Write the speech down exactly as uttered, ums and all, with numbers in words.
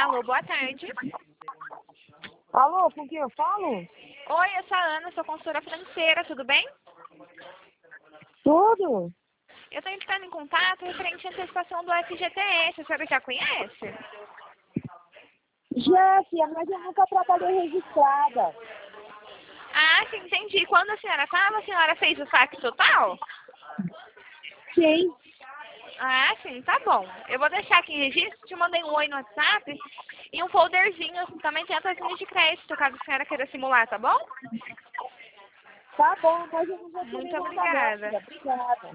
Alô, boa tarde. Alô, com quem eu falo? Oi, eu sou a Ana, sou consultora financeira, tudo bem? Tudo? Eu estou entrando em contato referente à antecipação do F G T S, a senhora já conhece? Já, filha, mas eu nunca trabalhei registrada. Ah, sim, entendi. Quando a senhora estava, a senhora fez o saque total? Sim. Ah, sim, tá bom. Eu vou deixar aqui em registro, te mandei um oi no WhatsApp e um folderzinho. Também tem as linhas de crédito, caso a senhora queira simular, tá bom? Tá bom, mas eu não vou ter Muito nada não, obrigada. filha. Obrigada.